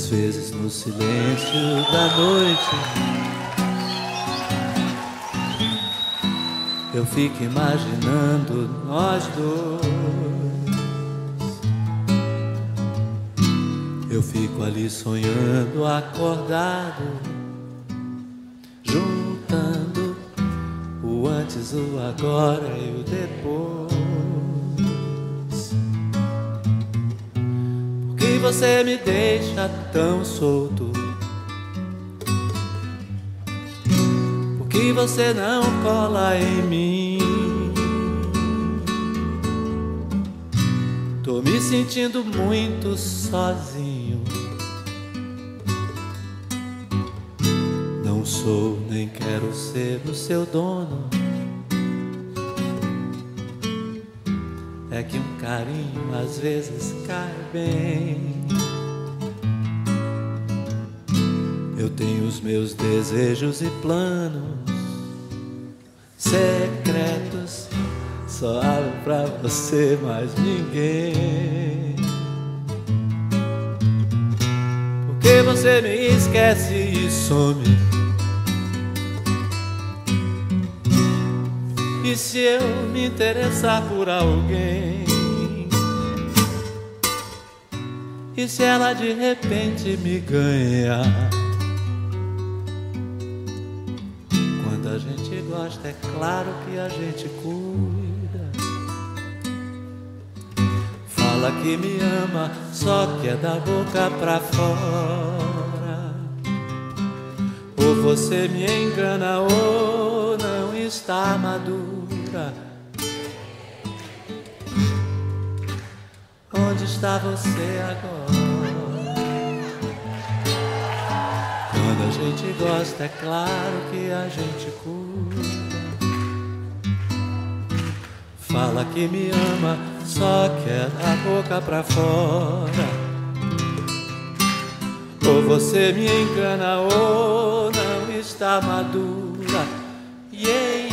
Às vezes no silêncio da noite eu fico imaginando nós dois. Eu fico ali sonhando, acordado, juntando o antes, o agora e o depois. Por que você me deixa tão solto? Por que você não cola em mim? Tô me sentindo muito sozinho. Não sou nem quero ser o seu dono. É que um carinho às vezes cai bem. Eu tenho os meus desejos e planos secretos, só abro pra você, mais ninguém. Porque você me esquece e some. E se eu me interessar por alguém? E se ela de repente me ganhar? Quando a gente gosta, é claro que a gente cuida. Fala que me ama, só que é da boca pra fora. Ou você me engana ou não está madura. Onde está você agora? Quando a gente gosta, é claro que a gente cuida. Fala que me ama, só que é da boca pra fora. Ou você me engana ou não está madura. Yeah.